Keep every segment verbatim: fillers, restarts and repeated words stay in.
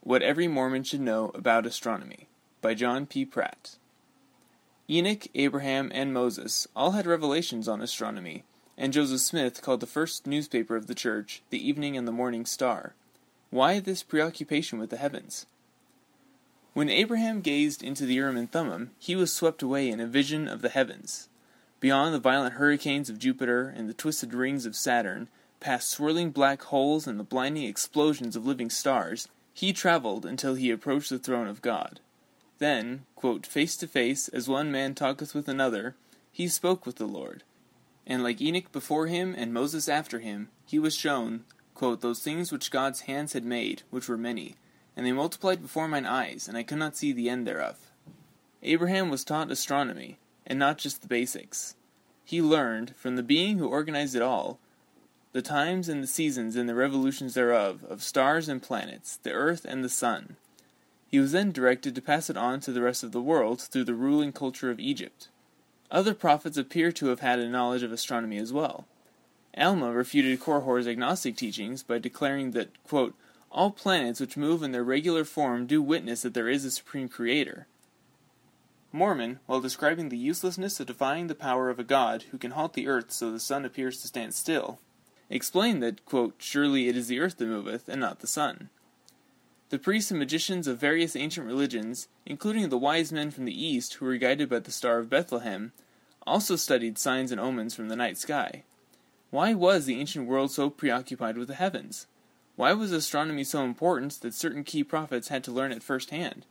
What Every Mormon Should Know About Astronomy by John P. Pratt. Enoch, Abraham, and Moses all had revelations on astronomy, and Joseph Smith called the first newspaper of the church the Evening and the Morning Star. Why this preoccupation with the heavens? When Abraham gazed into the Urim and Thummim, he was swept away in a vision of the heavens. Beyond the violent hurricanes of Jupiter and the twisted rings of Saturn, past swirling black holes and the blinding explosions of living stars, he traveled until he approached the throne of God. Then, quote, face to face, as one man talketh with another, he spoke with the Lord. And like Enoch before him and Moses after him, he was shown, quote, those things which God's hands had made, which were many, and they multiplied before mine eyes, and I could not see the end thereof. Abraham was taught astronomy, and not just the basics. He learned, from the being who organized it all, the times and the seasons and the revolutions thereof, of stars and planets, the earth and the sun. He was then directed to pass it on to the rest of the world through the ruling culture of Egypt. Other prophets appear to have had a knowledge of astronomy as well. Alma refuted Korihor's agnostic teachings by declaring that, quote, all planets which move in their regular form do witness that there is a supreme creator. Mormon, while describing the uselessness of defying the power of a God who can halt the earth so the sun appears to stand still, explained that, quote, surely it is the earth that moveth, and not the sun. The priests and magicians of various ancient religions, including the wise men from the east who were guided by the Star of Bethlehem, also studied signs and omens from the night sky. Why was the ancient world so preoccupied with the heavens? Why was astronomy so important that certain key prophets had to learn it firsthand?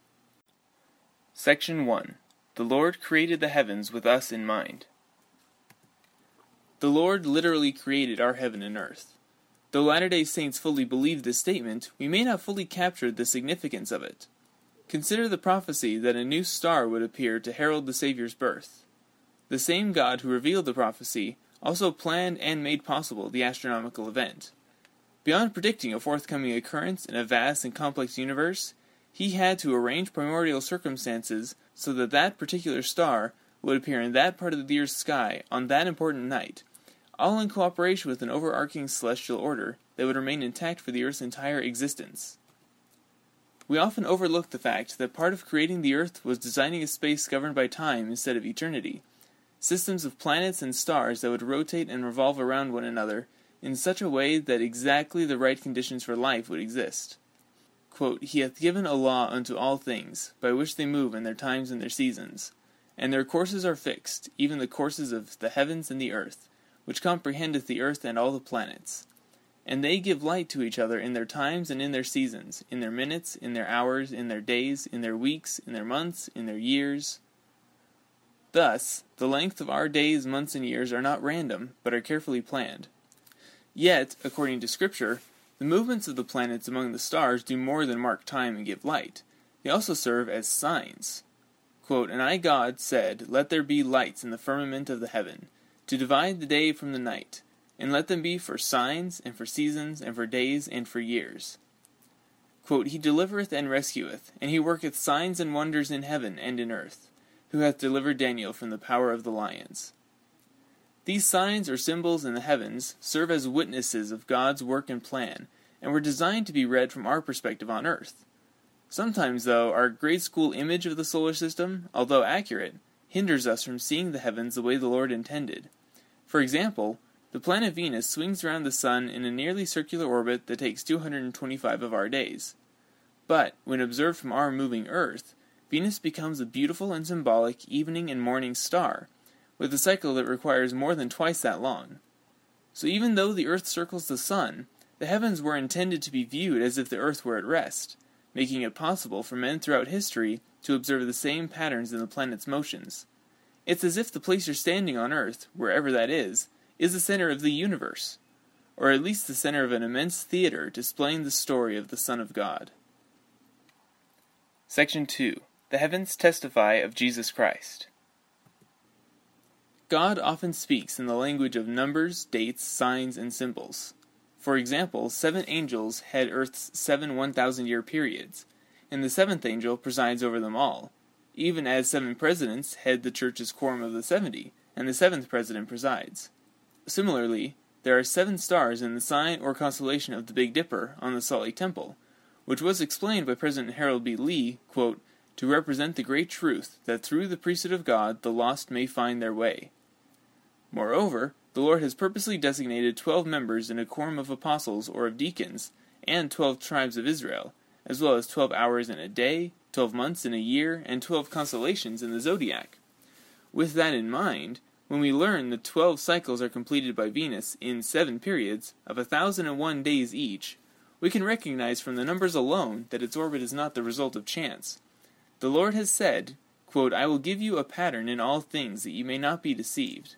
Section one. The Lord created the heavens with us in mind. The Lord literally created our heaven and earth. Though Latter-day Saints fully believe this statement, we may not fully capture the significance of it. Consider the prophecy that a new star would appear to herald the Savior's birth. The same God who revealed the prophecy also planned and made possible the astronomical event. Beyond predicting a forthcoming occurrence in a vast and complex universe, he had to arrange primordial circumstances so that that particular star would appear in that part of the year's sky on that important night, all in cooperation with an overarching celestial order that would remain intact for the Earth's entire existence. We often overlook the fact that part of creating the Earth was designing a space governed by time instead of eternity, systems of planets and stars that would rotate and revolve around one another in such a way that exactly the right conditions for life would exist. Quote, he hath given a law unto all things, by which they move in their times and their seasons, and their courses are fixed, even the courses of the heavens and the earth, which comprehendeth the earth and all the planets. And they give light to each other in their times and in their seasons, in their minutes, in their hours, in their days, in their weeks, in their months, in their years. Thus, the length of our days, months, and years are not random, but are carefully planned. Yet, according to Scripture, the movements of the planets among the stars do more than mark time and give light. They also serve as signs. Quote, and I, God, said, let there be lights in the firmament of the heaven, to divide the day from the night, and let them be for signs, and for seasons, and for days, and for years. Quote, he delivereth and rescueth, and he worketh signs and wonders in heaven and in earth, who hath delivered Daniel from the power of the lions. These signs or symbols in the heavens serve as witnesses of God's work and plan, and were designed to be read from our perspective on earth. Sometimes, though, our grade school image of the solar system, although accurate, hinders us from seeing the heavens the way the Lord intended. For example, the planet Venus swings around the sun in a nearly circular orbit that takes two hundred twenty-five of our days. But, when observed from our moving Earth, Venus becomes a beautiful and symbolic evening and morning star, with a cycle that requires more than twice that long. So even though the Earth circles the sun, the heavens were intended to be viewed as if the Earth were at rest, making it possible for men throughout history to observe the same patterns in the planet's motions. It's as if the place you're standing on Earth, wherever that is, is the center of the universe, or at least the center of an immense theater displaying the story of the Son of God. Section two. The heavens testify of Jesus Christ. God often speaks in the language of numbers, dates, signs, and symbols. For example, seven angels head Earth's seven one thousand year periods, and the seventh angel presides over them all, even as seven presidents head the church's quorum of the seventy, and the seventh president presides. Similarly, there are seven stars in the sign or constellation of the Big Dipper on the Salt Lake Temple, which was explained by President Harold B. Lee, quote, to represent the great truth that through the priesthood of God the lost may find their way. Moreover, the Lord has purposely designated twelve members in a quorum of apostles or of deacons, and twelve tribes of Israel, as well as twelve hours in a day, twelve months in a year, and twelve constellations in the zodiac. With that in mind, when we learn that twelve cycles are completed by Venus in seven periods of a thousand and one days each, we can recognize from the numbers alone that its orbit is not the result of chance. The Lord has said, quote, I will give you a pattern in all things that you may not be deceived.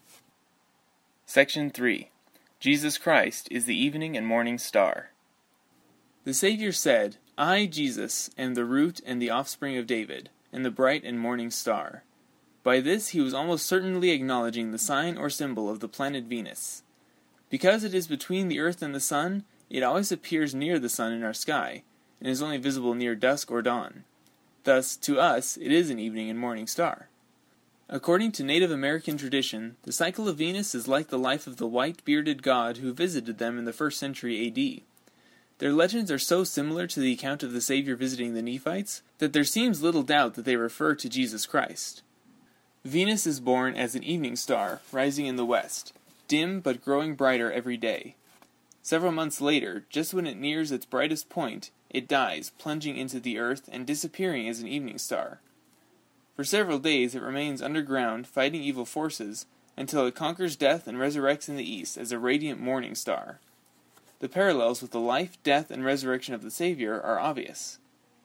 Section three. Jesus Christ is the evening and morning star. The Savior said, I, Jesus, am the root and the offspring of David, and the bright and morning star. By this he was almost certainly acknowledging the sign or symbol of the planet Venus. Because it is between the earth and the sun, it always appears near the sun in our sky, and is only visible near dusk or dawn. Thus, to us, it is an evening and morning star. According to Native American tradition, the cycle of Venus is like the life of the white-bearded god who visited them in the first century A D. Their legends are so similar to the account of the Savior visiting the Nephites that there seems little doubt that they refer to Jesus Christ. Venus is born as an evening star, rising in the west, dim but growing brighter every day. Several months later, just when it nears its brightest point, it dies, plunging into the earth and disappearing as an evening star. For several days it remains underground, fighting evil forces, until it conquers death and resurrects in the east as a radiant morning star. The parallels with the life, death, and resurrection of the Savior are obvious.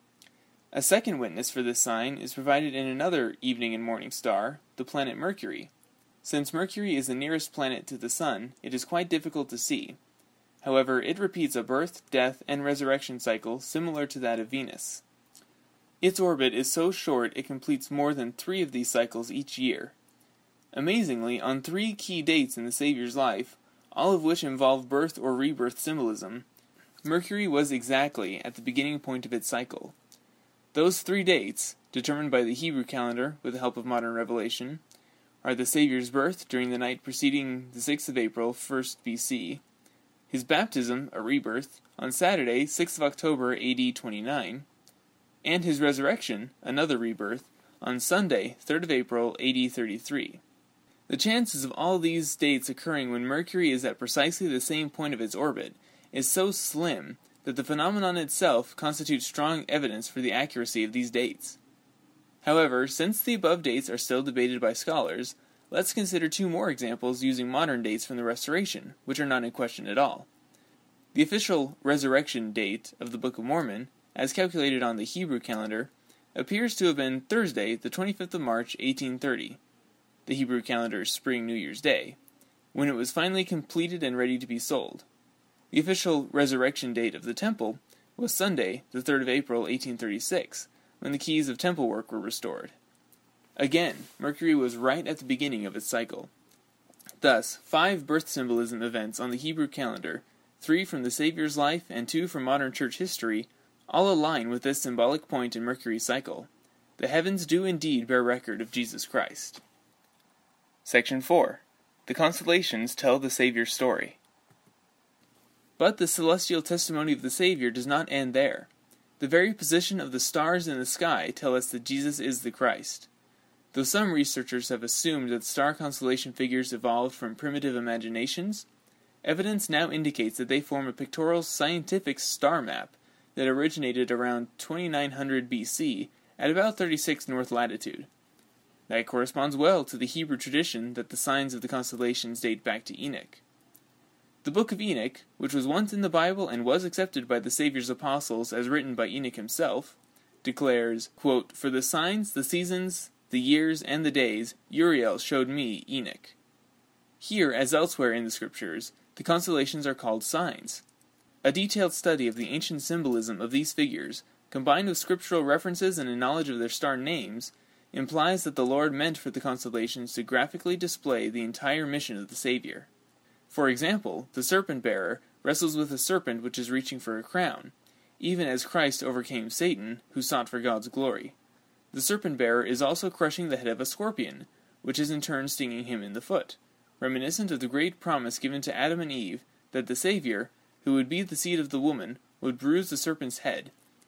A second witness for this sign is provided in another evening and morning star, the planet Mercury. Since Mercury is the nearest planet to the Sun, it is quite difficult to see. However, it repeats a birth, death, and resurrection cycle similar to that of Venus. Its orbit is so short it completes more than three of these cycles each year. Amazingly, on three key dates in the Savior's life, all of which involve birth or rebirth symbolism, Mercury was exactly at the beginning point of its cycle. Those three dates, determined by the Hebrew calendar with the help of modern revelation, are the Savior's birth during the night preceding the sixth of April, first B C, his baptism, a rebirth, on Saturday, sixth of October, A D twenty-nine, and his resurrection, another rebirth, on Sunday, third of April, A D thirty-three. The chances of all these dates occurring when Mercury is at precisely the same point of its orbit is so slim that the phenomenon itself constitutes strong evidence for the accuracy of these dates. However, since the above dates are still debated by scholars, let's consider two more examples using modern dates from the Restoration, which are not in question at all. The official resurrection date of the Book of Mormon, as calculated on the Hebrew calendar, appears to have been Thursday, the twenty-fifth of March, eighteen thirty, the Hebrew calendar's spring New Year's Day, when it was finally completed and ready to be sold. The official resurrection date of the temple was Sunday, the third of April, eighteen thirty-six, when the keys of temple work were restored. Again, Mercury was right at the beginning of its cycle. Thus, five birth symbolism events on the Hebrew calendar, three from the Savior's life and two from modern church history, all align with this symbolic point in Mercury's cycle. The heavens do indeed bear record of Jesus Christ. Section four. The constellations tell the Savior's story. But the celestial testimony of the Savior does not end there. The very position of the stars in the sky tell us that Jesus is the Christ. Though some researchers have assumed that star constellation figures evolved from primitive imaginations, evidence now indicates that they form a pictorial scientific star map that originated around twenty-nine hundred B C at about thirty-six north latitude. That corresponds well to the Hebrew tradition that the signs of the constellations date back to Enoch. The Book of Enoch, which was once in the Bible and was accepted by the Savior's apostles as written by Enoch himself, declares, quote, For the signs, the seasons, the years, and the days, Uriel showed me, Enoch. Here, as elsewhere in the Scriptures, the constellations are called signs. A detailed study of the ancient symbolism of these figures, combined with scriptural references and a knowledge of their star names, implies that the Lord meant for the constellations to graphically display the entire mission of the Savior. For example, the serpent-bearer wrestles with a serpent which is reaching for a crown, even as Christ overcame Satan, who sought for God's glory. The serpent-bearer is also crushing the head of a scorpion, which is in turn stinging him in the foot, reminiscent of the great promise given to Adam and Eve that the Savior, who would be the seed of the woman, would bruise the serpent's head,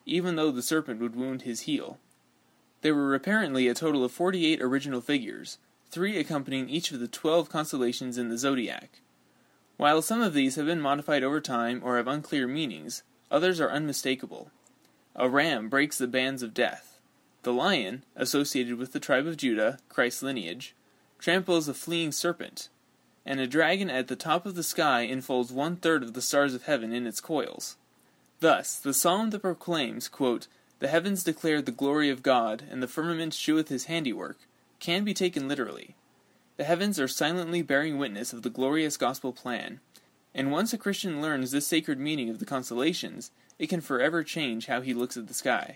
even though the serpent would wound his heel. There were apparently a total of forty-eight original figures, three accompanying each of the twelve constellations in the zodiac. While some of these have been modified over time or have unclear meanings, others are unmistakable. A ram breaks the bands of death. The lion, associated with the tribe of Judah, Christ's lineage, tramples a fleeing serpent, and a dragon at the top of the sky enfolds one-third of the stars of heaven in its coils. Thus, the psalm that proclaims, quote, "The heavens declare the glory of God, and the firmament sheweth his handiwork," can be taken literally. The heavens are silently bearing witness of the glorious gospel plan, and once a Christian learns this sacred meaning of the constellations, it can forever change how he looks at the sky.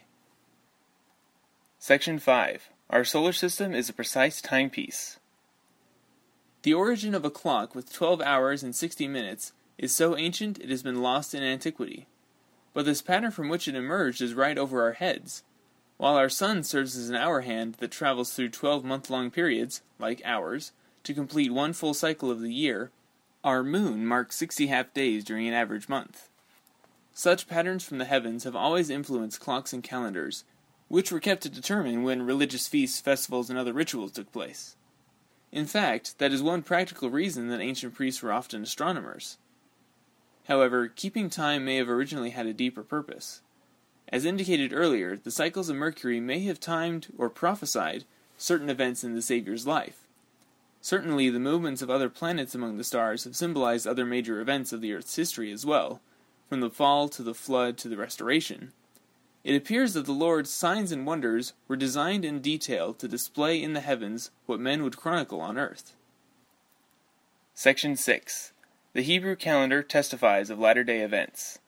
Section five. Our solar system is a precise timepiece. The origin of a clock with twelve hours and sixty minutes is so ancient it has been lost in antiquity. But this pattern from which it emerged is right over our heads. While our sun serves as an hour hand that travels through twelve month-long periods, like hours, to complete one full cycle of the year, our moon marks sixty half-days during an average month. Such patterns from the heavens have always influenced clocks and calendars, which were kept to determine when religious feasts, festivals, and other rituals took place. In fact, that is one practical reason that ancient priests were often astronomers. However, keeping time may have originally had a deeper purpose. As indicated earlier, the cycles of Mercury may have timed or prophesied certain events in the Savior's life. Certainly, the movements of other planets among the stars have symbolized other major events of the Earth's history as well, from the fall to the flood to the restoration. It appears that the Lord's signs and wonders were designed in detail to display in the heavens what men would chronicle on earth. Section six. The Hebrew calendar testifies of latter-day events.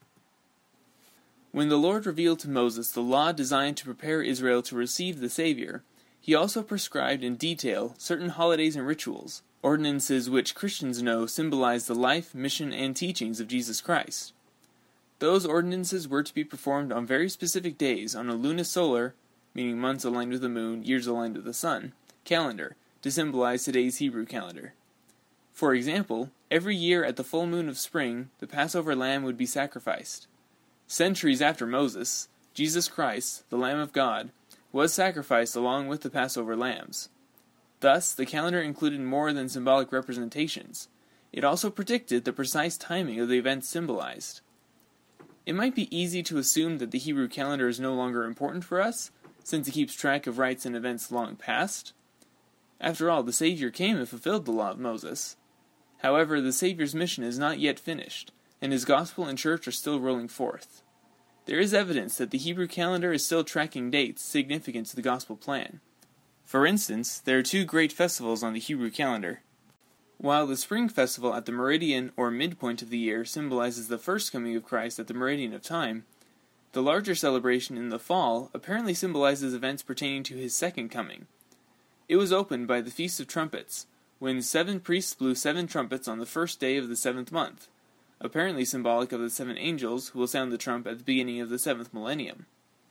When the Lord revealed to Moses the law designed to prepare Israel to receive the Savior, he also prescribed in detail certain holidays and rituals, ordinances which Christians know symbolize the life, mission, and teachings of Jesus Christ. Those ordinances were to be performed on very specific days on a lunisolar, meaning months aligned with the moon, years aligned with the sun, calendar, to symbolize today's Hebrew calendar. For example, every year at the full moon of spring, the Passover lamb would be sacrificed. Centuries after Moses, Jesus Christ, the Lamb of God, was sacrificed along with the Passover lambs. Thus, the calendar included more than symbolic representations. It also predicted the precise timing of the events symbolized. It might be easy to assume that the Hebrew calendar is no longer important for us, since it keeps track of rites and events long past. After all, the Savior came and fulfilled the law of Moses. However, the Savior's mission is not yet finished, and his gospel and church are still rolling forth. There is evidence that the Hebrew calendar is still tracking dates significant to the gospel plan. For instance, there are two great festivals on the Hebrew calendar. While the spring festival at the meridian or midpoint of the year symbolizes the first coming of Christ at the meridian of time, the larger celebration in the fall apparently symbolizes events pertaining to his second coming. It was opened by the Feast of Trumpets, when seven priests blew seven trumpets on the first day of the seventh month, apparently symbolic of the seven angels who will sound the trump at the beginning of the seventh millennium.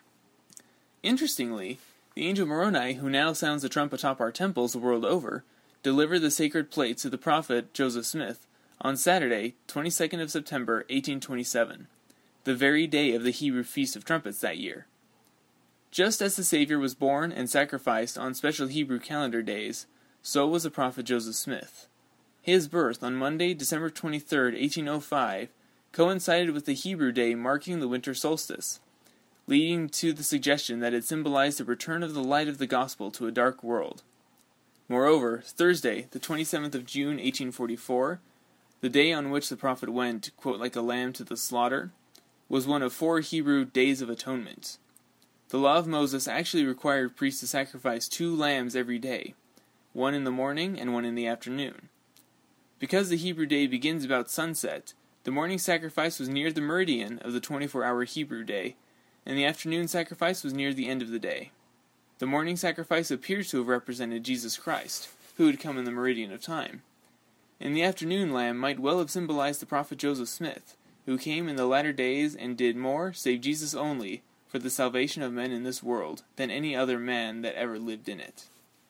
Interestingly, the angel Moroni, who now sounds the trump atop our temples the world over, delivered the sacred plates to the prophet Joseph Smith on Saturday, twenty-second of September, eighteen twenty-seven, the very day of the Hebrew Feast of Trumpets that year. Just as the Savior was born and sacrificed on special Hebrew calendar days, so was the prophet Joseph Smith. His birth on Monday, December twenty-third, eighteen oh five, coincided with the Hebrew day marking the winter solstice, leading to the suggestion that it symbolized the return of the light of the gospel to a dark world. Moreover, Thursday, the twenty-seventh of June, eighteen forty-four, the day on which the prophet went, quote, like a lamb to the slaughter, was one of four Hebrew Days of Atonement. The law of Moses actually required priests to sacrifice two lambs every day, one in the morning and one in the afternoon. Because the Hebrew day begins about sunset, the morning sacrifice was near the meridian of the twenty-four hour Hebrew day, and the afternoon sacrifice was near the end of the day. The morning sacrifice appears to have represented Jesus Christ, who had come in the meridian of time. And the afternoon lamb might well have symbolized the prophet Joseph Smith, who came in the latter days and did more, save Jesus only, for the salvation of men in this world, than any other man that ever lived in it.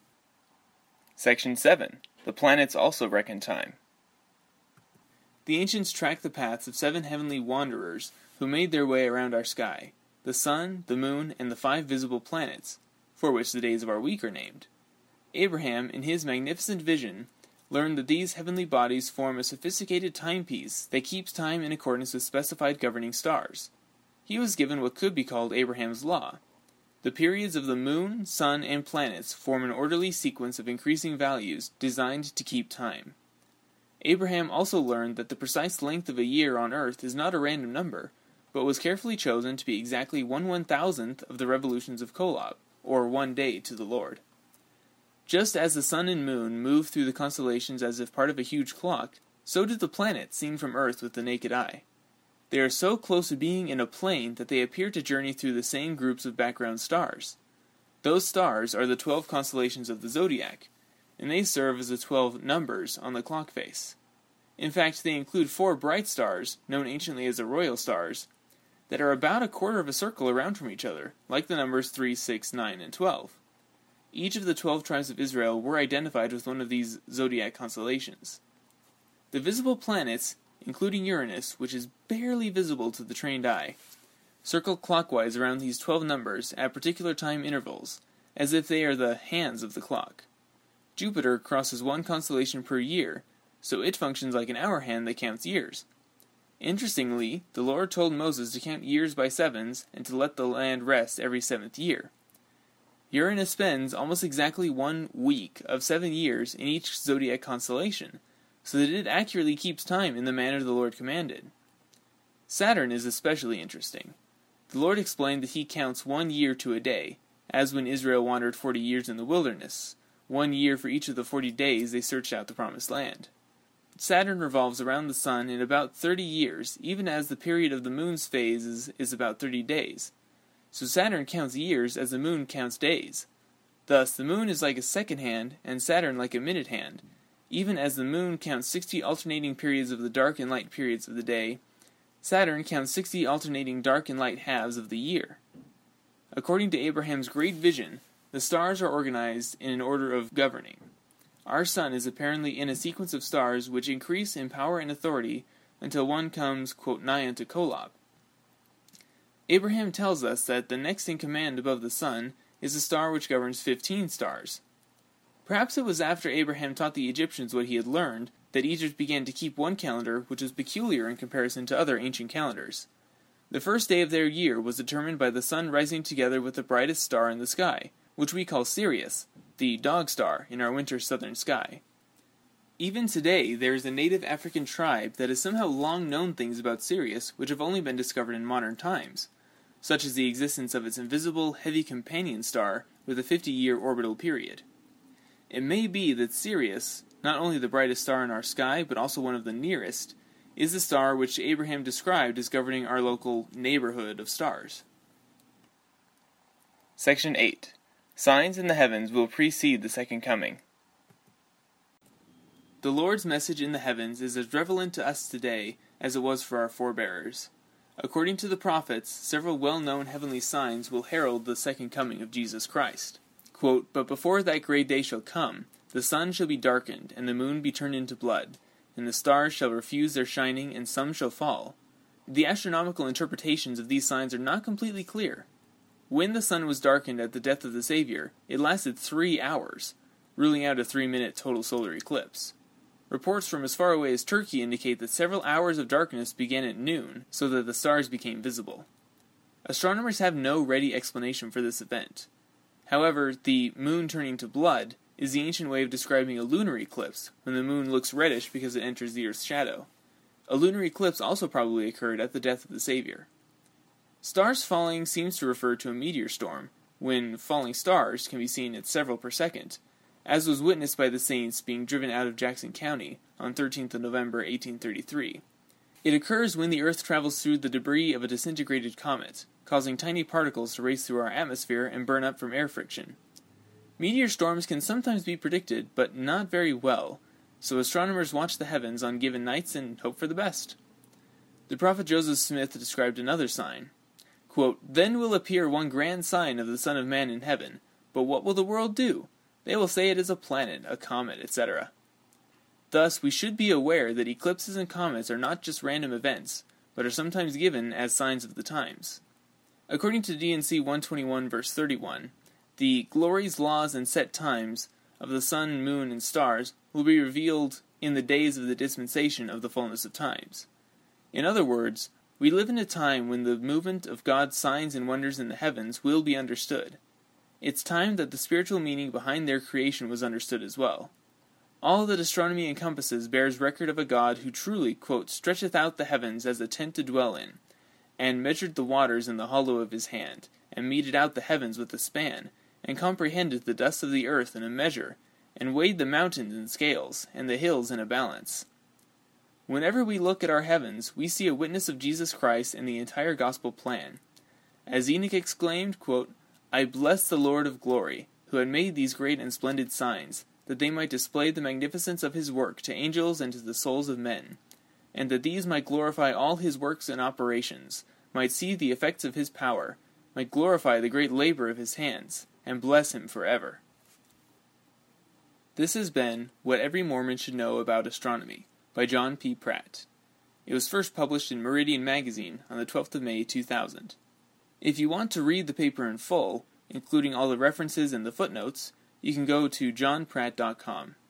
Section seven. The planets also reckon time. The ancients tracked the paths of seven heavenly wanderers who made their way around our sky. the sun, the moon, and the five visible planets, for which the days of our week are named. Abraham, in his magnificent vision, learned that these heavenly bodies form a sophisticated timepiece that keeps time in accordance with specified governing stars. He was given what could be called Abraham's law. The periods of the moon, sun, and planets form an orderly sequence of increasing values designed to keep time. Abraham also learned that the precise length of a year on earth is not a random number, but was carefully chosen to be exactly one one-thousandth of the revolutions of Kolob, or one day to the Lord. Just as the sun and moon move through the constellations as if part of a huge clock, so do the planets seen from Earth with the naked eye. They are so close to being in a plane that they appear to journey through the same groups of background stars. Those stars are the twelve constellations of the zodiac, and they serve as the twelve numbers on the clock face. In fact, they include four bright stars, known anciently as the royal stars, that are about a quarter of a circle around from each other, like the numbers three, six, nine, and twelve. Each of the twelve tribes of Israel were identified with one of these zodiac constellations. The visible planets, including Uranus, which is barely visible to the trained eye, circle clockwise around these twelve numbers at particular time intervals, as if they are the hands of the clock. Jupiter crosses one constellation per year, so it functions like an hour hand that counts years. Interestingly, the Lord told Moses to count years by sevens and to let the land rest every seventh year. Uranus spends almost exactly one week of seven years in each zodiac constellation, so that it accurately keeps time in the manner the Lord commanded. Saturn is especially interesting. The Lord explained that he counts one year to a day, as when Israel wandered forty years in the wilderness, one year for each of the forty days they searched out the promised land. Saturn revolves around the sun in about thirty years, even as the period of the moon's phases is about thirty days. So Saturn counts years as the moon counts days. Thus, the moon is like a second hand, and Saturn like a minute hand. Even as the moon counts sixty alternating periods of the dark and light periods of the day, Saturn counts sixty alternating dark and light halves of the year. According to Abraham's great vision, the stars are organized in an order of governing. Our sun is apparently in a sequence of stars which increase in power and authority until one comes, quote, nigh unto Kolob. Abraham tells us that the next in command above the sun is a star which governs fifteen stars. Perhaps it was after Abraham taught the Egyptians what he had learned that Egypt began to keep one calendar which was peculiar in comparison to other ancient calendars. The first day of their year was determined by the sun rising together with the brightest star in the sky, which we call Sirius, the dog star in our winter southern sky. Even today, there is a native African tribe that has somehow long known things about Sirius which have only been discovered in modern times, such as the existence of its invisible, heavy companion star with a fifty-year orbital period. It may be that Sirius, not only the brightest star in our sky, but also one of the nearest, is the star which Abraham described as governing our local neighborhood of stars. Section eight. Signs in the heavens will precede the second coming. The Lord's message in the heavens is as relevant to us today as it was for our forebears. According to the prophets, several well-known heavenly signs will herald the second coming of Jesus Christ. Quote, "But before that great day shall come, the sun shall be darkened, and the moon be turned into blood, and the stars shall refuse their shining, and some shall fall." The astronomical interpretations of these signs are not completely clear. When the sun was darkened at the death of the Savior, it lasted three hours, ruling out a three-minute total solar eclipse. Reports from as far away as Turkey indicate that several hours of darkness began at noon, so that the stars became visible. Astronomers have no ready explanation for this event. However, the moon turning to blood is the ancient way of describing a lunar eclipse, when the moon looks reddish because it enters the Earth's shadow. A lunar eclipse also probably occurred at the death of the Savior. Stars falling seems to refer to a meteor storm, when falling stars can be seen at several per second, as was witnessed by the Saints being driven out of Jackson County on thirteenth of November eighteen thirty-three. It occurs when the Earth travels through the debris of a disintegrated comet, causing tiny particles to race through our atmosphere and burn up from air friction. Meteor storms can sometimes be predicted, but not very well, so astronomers watch the heavens on given nights and hope for the best. The prophet Joseph Smith described another sign. Quote, "Then will appear one grand sign of the Son of Man in heaven, but what will the world do? They will say it is a planet, a comet, et cetera" Thus, we should be aware that eclipses and comets are not just random events, but are sometimes given as signs of the times. According to D and C one twenty-one verse thirty-one, the glories, laws, and set times of the sun, moon, and stars will be revealed in the days of the dispensation of the fullness of times. In other words, we live in a time when the movement of God's signs and wonders in the heavens will be understood. It's time that the spiritual meaning behind their creation was understood as well. All that astronomy encompasses bears record of a God who truly, quote, stretcheth out the heavens as a tent to dwell in, and measured the waters in the hollow of his hand, and meted out the heavens with a span, and comprehended the dust of the earth in a measure, and weighed the mountains in scales, and the hills in a balance. Whenever we look at our heavens, we see a witness of Jesus Christ and the entire gospel plan. As Enoch exclaimed, quote, I bless the Lord of glory, who had made these great and splendid signs, that they might display the magnificence of his work to angels and to the souls of men, and that these might glorify all his works and operations, might see the effects of his power, might glorify the great labor of his hands, and bless him forever. This has been What Every Mormon Should Know About Astronomy by John P. Pratt. It was first published in Meridian Magazine on the twelfth of May two thousand. If you want to read the paper in full, including all the references and the footnotes, you can go to john pratt dot com.